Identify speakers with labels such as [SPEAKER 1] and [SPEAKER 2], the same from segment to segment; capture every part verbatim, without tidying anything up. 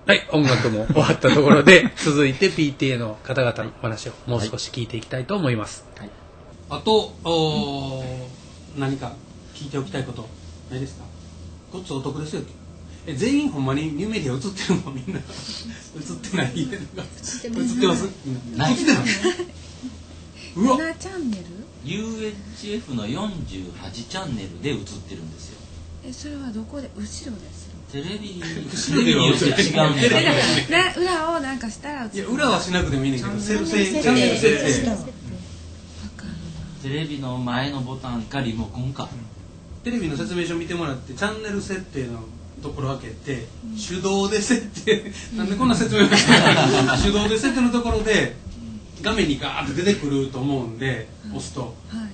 [SPEAKER 1] はい、音楽も終わったところで続いて ピーティーエー の方々のお話をもう少し聞いていきたいと思います。はい、あとお何か聞いておきたいことないですか？ごっつお得ですよ。え全員ほんまにニューメディア映ってるの？みんな映ってない？映ってます？
[SPEAKER 2] ない。
[SPEAKER 1] 映ってない？うわ。
[SPEAKER 3] ななチャンネル？
[SPEAKER 2] ユーエイチエフ のよんじゅうはちチャンネルで映ってるんですよ。
[SPEAKER 3] えそれはどこで？後ろです
[SPEAKER 2] テレビ後ろでは違う
[SPEAKER 3] ね。裏をなんかしたら映る。
[SPEAKER 1] いや裏はしなくてもいいねんけど、
[SPEAKER 3] チャンネル設定。
[SPEAKER 1] チャンネル設定。
[SPEAKER 2] テレビの前のボタンかリモコンか。
[SPEAKER 1] テレビの説明書見てもらってチャンネル設定のところ開けて、うん、手動で設定なんでこんな説明をして手動で設定のところで画面にガーッと出てくると思うんで、うん、押すと、はい、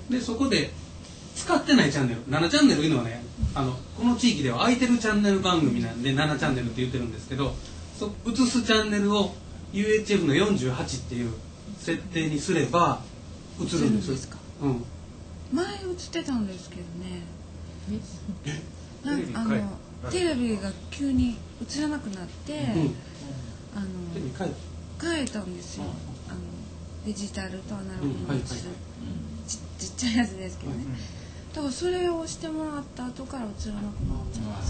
[SPEAKER 1] でそこで使ってないチャンネルななチャンネルいうのはね、あのこの地域では空いてるチャンネル番組なんでななチャンネルって言ってるんですけど、そ映すチャンネルを ユーエイチエフ のよんじゅうはちっていう設定にすれば映るんです。
[SPEAKER 3] ですか？
[SPEAKER 1] うん、
[SPEAKER 3] 前映ってたんですけどね。なんあのテレビが急に映らなくなって、うん、あの変えたんですよ。あのデジタルとアナログの映る、ち, ちっちゃいやつですけどね。だからそれを押してもらった後から映らなくなっちゃって。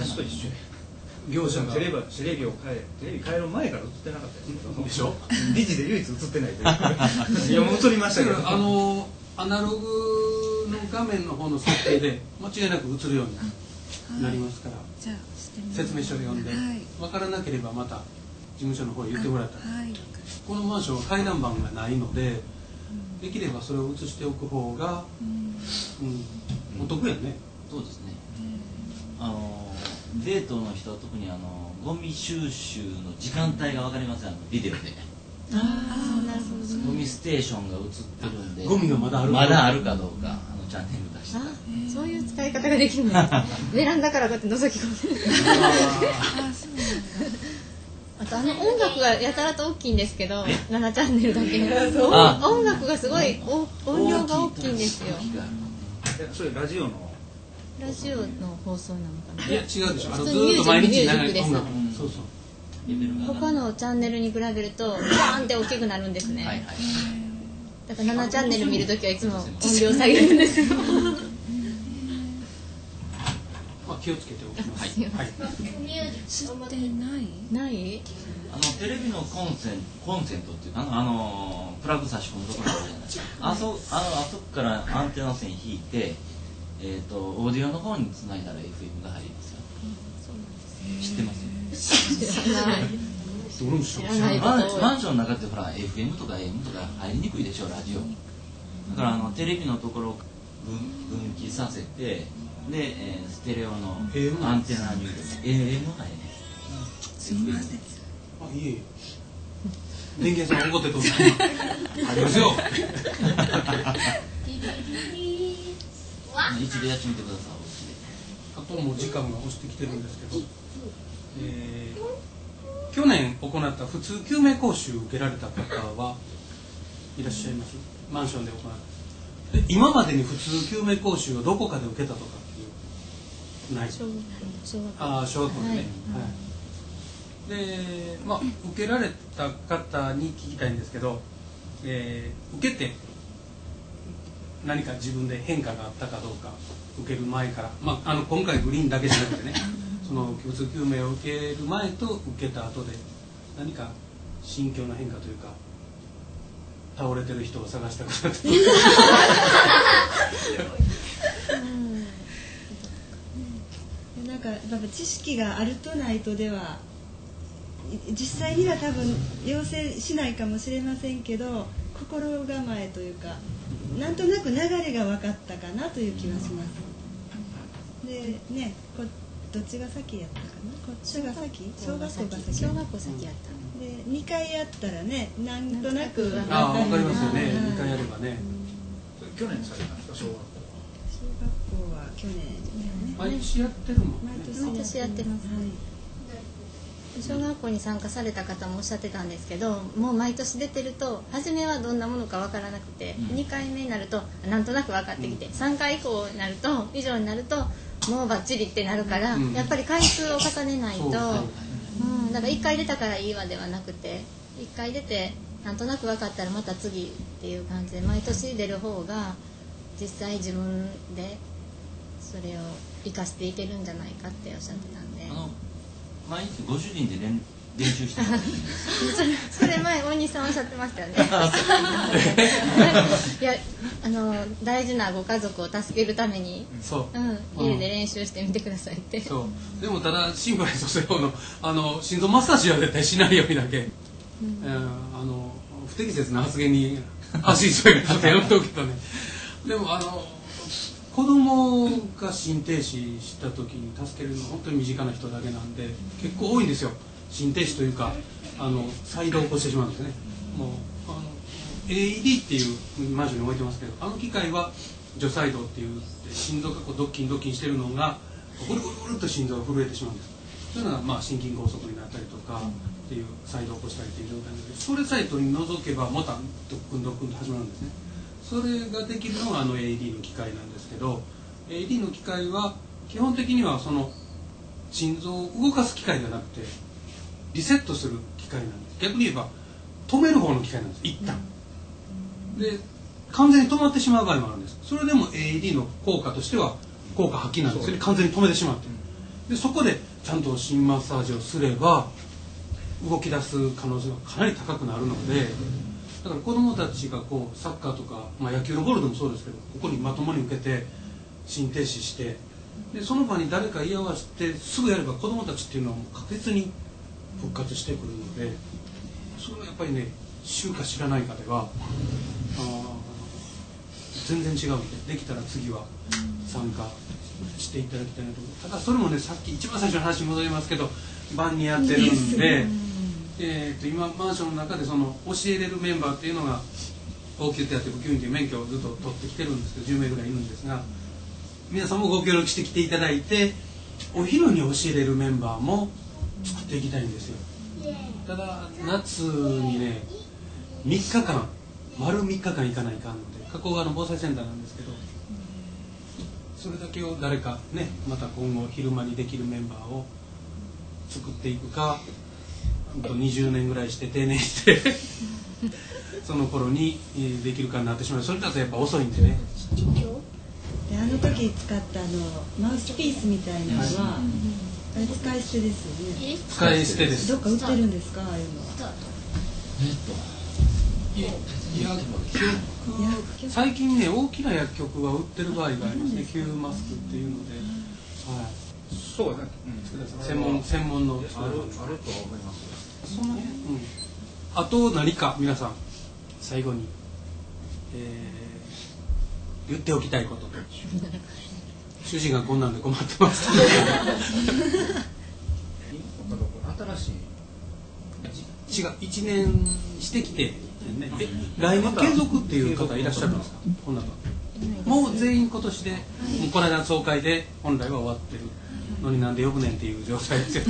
[SPEAKER 4] 私と一緒業者がテレビテレビを変えテレビ変える前から映ってなかったですでしょ。デジで唯一映ってないといういやもう映りましたけど、
[SPEAKER 1] あのアナログの画面の方の設定で間違いなく映るようになりますから、はい、
[SPEAKER 3] じゃあ
[SPEAKER 1] 説明書で読んで、はい、分からなければまた事務所の方へ言ってもらったら、はい、このマンションは階段板がないので、うん、できればそれを映しておく方が、うんうん、お得やね。
[SPEAKER 2] そうですね、うん、あのデートの人は特にあのゴミ収集の時間帯が分かりません、あのビデオで。
[SPEAKER 3] ああ、なるほど。
[SPEAKER 2] ゴミステーションが映ってるんで、
[SPEAKER 1] ゴミがまだあるか
[SPEAKER 2] まだあるかどうか、あのチャンネル出して。
[SPEAKER 5] あ、そういう使い方ができるんですか。ベランダからこうやって覗き込んで。あ、そうなんだ。あとあの音楽がやたらと大きいんですけど、ななチャンネルだけ。音楽がすごい音量が大きいんですよ。
[SPEAKER 4] それラジオの
[SPEAKER 5] ラジオの放送なのかな。
[SPEAKER 1] いや違うでしょ。あのずっと毎日流れてる音楽。そうそう。
[SPEAKER 5] 他のチャンネルに比べるとバーンって大きくなるんですね。はいはい、だからななチャンネル見るときはいつも音量下げるんですよ。
[SPEAKER 1] まあ気をつけておきます。はい。はい、
[SPEAKER 3] 知ってない
[SPEAKER 5] ない？
[SPEAKER 2] あのテレビのコンセンコンセントっていうあのあのプラグ差し込むところあるじゃないですか。あそあのあそこからアンテナ線引いて、えっ、ー、とオーディオの方につないだら エフエム が入りますよ。そうなんです。知ってますよ。
[SPEAKER 5] 知らない。
[SPEAKER 2] 知らないマンマンションの中ってほら エフエム とか エーエム とか入りにくいでしょ、ラジオ。だからあのテレビのところを分分岐させて、で、えー、ステレオのアンテナに入れて エーエム 入るね。
[SPEAKER 3] すみません。
[SPEAKER 1] あ、いえ。電源さん怒ってとる。ありますよ。
[SPEAKER 2] 一度やってみてください。
[SPEAKER 1] あともう時間が押してきてるんですけど。えー、去年行った普通救命講習を受けられた方はいらっしゃいます？マンションで行ったで今までに普通救命講習をどこかで受けたとかっていうない？ああ、小学校でね、はいはい、で、まあ、受けられた方に聞きたいんですけど、えー、受けて何か自分で変化があったかどうか、受ける前から、まあ、あの今回グリーンだけじゃなくてねその普通救命を受ける前と受けた後で何か心境の変化というか、倒れてる人を探した方とか
[SPEAKER 6] なんかやっぱ知識があるとないとでは実際には多分要請しないかもしれませんけど、心構えというかなんとなく流れが分かったかなという気はします。でね、こどっちが先やったかな、こっちが先、小学校が先、
[SPEAKER 5] 小学校先やった
[SPEAKER 6] でにかいやったらね、なんとなく分
[SPEAKER 1] かりますよね。にかいやればね。
[SPEAKER 4] 去年されたんですか、小学校は。
[SPEAKER 6] 小学校は去年ね。
[SPEAKER 1] 毎年やってるもんね。
[SPEAKER 5] 毎年やってます。はい。小学校に参加された方もおっしゃってたんですけど、もう毎年出てると初めはどんなものか分からなくて、うん、にかいめになるとなんとなく分かってきて、うん、さんかい以降になると以上になるともうバッチリってなるから、うん、やっぱり回数を重ねないと、うん、 だからいっかい出たからいいわではなくて、いっかい出てなんとなく分かったらまた次っていう感じで毎年出る方が実際自分でそれを生かしていけるんじゃないかっておっしゃってたんで。
[SPEAKER 2] あの毎日ご主人で練練習してたんです
[SPEAKER 5] それそれ前大西さんおっしゃってましたよね。いやあの大事なご家族を助けるために、
[SPEAKER 1] そう、
[SPEAKER 5] うん、家で練習してみてくださいって。
[SPEAKER 1] そうでもただ心肺蘇生法のあの心臓マッサージは絶対しないようにだけ、うんえー、あの不適切な発言に足急いで立てやっておくけどね。でもあの子供が心停止した時に助けるのは本当に身近な人だけなんで結構多いんですよ。心停止というかあの再動を起こしてしまうんですね。もうあの エーイーディー っていうマンションに置いてますけど、あの機械は除細動っていう心臓がこうドッキンドッキンしてるのがぐるぐるぐるっと心臓が震えてしまうんです。そういうのがまあ心筋梗塞になったりとかっていう再動を起こしたりっていう状態なので、それさえ取り除けばまたドックンドックンと始まるんですね。それができるのがあの エーイーディー の機械なんですけど、 エーイーディー の機械は基本的にはその心臓を動かす機械ではなくてリセットする機械なんです。逆に言えば止める方の機械なんです。一旦で完全に止まってしまう場合もあるんです。それでも エーイーディー の効果としては効果発揮なんですよね。完全に止めてしまってでそこでちゃんと心マッサージをすれば動き出す可能性がかなり高くなるので、だから子どもたちがこうサッカーとか、まあ、野球のボールでもそうですけどここにまともに受けて心停止してでその場に誰か居合わせてすぐやれば子どもたちっていうのはもう確実に復活してくるので、それはやっぱりね知るか知らないかではあ全然違うので、できたら次は参加していただきたいなと思います。ただそれもねさっき一番最初の話に戻りますけど晩にやってるんで、えー、と今マンションの中でその教えれるメンバーっていうのが応急手当部級員という免許をずっと取ってきてるんですけどじゅうめいぐらいいるんですが、皆さんもご協力してきていただいてお昼に教えれるメンバーも作っていきたいんですよ。ただ夏にねみっかかん丸みっかかん行かないかんので加古川の防災センターなんですけど、それだけを誰かねまた今後昼間にできるメンバーを作っていくか、にじゅうねんぐらいして定年してその頃にできるかになってしまう。それだとやっぱ遅いんでね。
[SPEAKER 6] であの時使ったあのマウスピースみたいなのは、はい、あれ使い捨てですよね。
[SPEAKER 1] 使い捨てです。
[SPEAKER 6] どっか売ってるんですかああいうのは。
[SPEAKER 1] 薬局最近ね大きな薬局は売ってる場合がありますね。Qマスクっていうので、はい、
[SPEAKER 4] そうね、
[SPEAKER 1] うん、専門専門の
[SPEAKER 4] あるあるとは思います。
[SPEAKER 1] その辺、うん、あと何か皆さん最後に、えー、言っておきたいことと主人がこんなんで困ってます
[SPEAKER 4] 新しい
[SPEAKER 1] 違ういちねんしてきて、ね、え来年継続っていう方いらっしゃるんですか。こんなのもう全員今年で、もうこの間の総会で本来は終わってるのになんで呼ぶねんっていう状態ですよ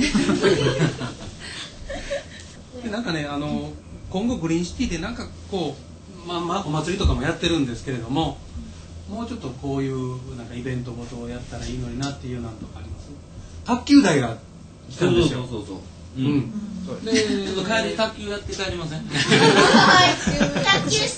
[SPEAKER 1] でなんかねあの今後グリーンシティでなんかこう、まあまあ、お祭りとかもやってるんですけれども、もうちょっとこういうなんかイベントごとをやったらいいのになっていうなんとかあります。卓球台が来たんですよ。
[SPEAKER 2] そうそうそうそう、
[SPEAKER 1] うん、で
[SPEAKER 2] ちょっと帰り卓球やって帰りません
[SPEAKER 5] 卓球して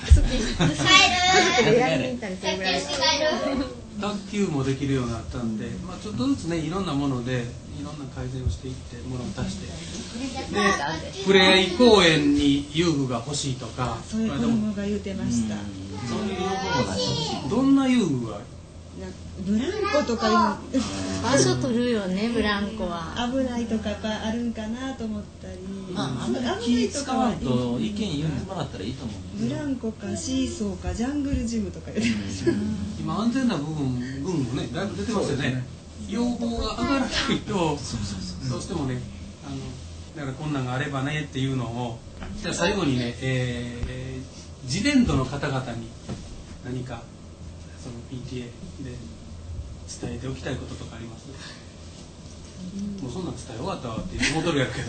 [SPEAKER 5] 帰るやりに行ったりするぐらい
[SPEAKER 1] 卓球もできるようになったんで、まあ、ちょっとずつねいろんなものでいろんな改善をしていってものを足してでふれあい公園に遊具が欲しいとか、
[SPEAKER 6] そういう子供が言うてました。
[SPEAKER 2] そういう要望もないし、
[SPEAKER 1] どんな遊具が
[SPEAKER 6] ブランコとかいう
[SPEAKER 5] 場所取るよね。ブランコは
[SPEAKER 6] 危ないとかあるんかなと思ったり、
[SPEAKER 2] まあ、あんまり気使わんと意見言ってもらったらいいと思うんですよ。
[SPEAKER 6] ブランコかシーソーかジャングルジムとか言ってました。
[SPEAKER 1] 今安全な部分群もねだいぶ出てますよね。要望が上がらないとどうしてもねあのだからこんなんがあればねっていうのを、じゃあ最後にね、えー、次年度の方々に何かその ピーティーエー で伝えておきたいこととかあります？もうそんなん伝え終わったわって戻るやけど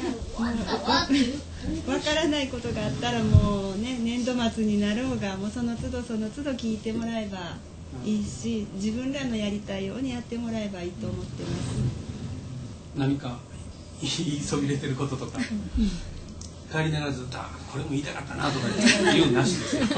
[SPEAKER 6] わからないことがあったらもうね年度末になろうがもうその都度その都度聞いてもらえばいいし、自分らのやりたいようにやってもらえばいいと思ってます。
[SPEAKER 1] 何か言いそびれてることとか帰りながらずっと「これも言いたかったな」とか言うなしですよ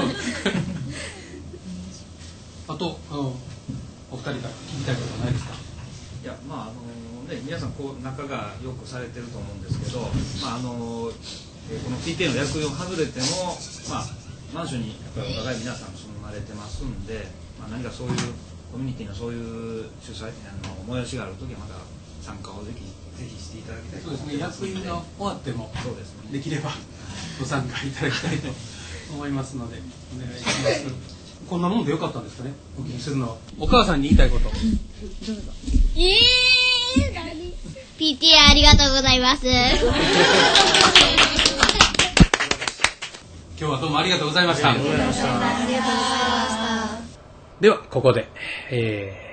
[SPEAKER 1] あとお二人から聞きたいことはないですか？
[SPEAKER 4] いやまああのね皆さんこう仲がよくされてると思うんですけど、まああのえー、この ピーティー の役員を外れてもまあマンションにやっぱりお互い皆さん住まれてますんで、まあ、何かそういうコミュニティのそういう主催あの催しがあるときはまた参加をぜひぜひしていただきたいと
[SPEAKER 1] そうですね。役員が終わっても
[SPEAKER 4] そうです、ね、
[SPEAKER 1] できればご参加いただきたいと思いますのでお願いします。こんなもんでよかったんですかね。お聞きするのはお母さんに言いたいこと。どうぞ。
[SPEAKER 7] ええー、何 ピーティー ありがとうございます。
[SPEAKER 1] 今日はどうもありがとうございました。
[SPEAKER 5] ありがとうございました。
[SPEAKER 1] ではここで、えー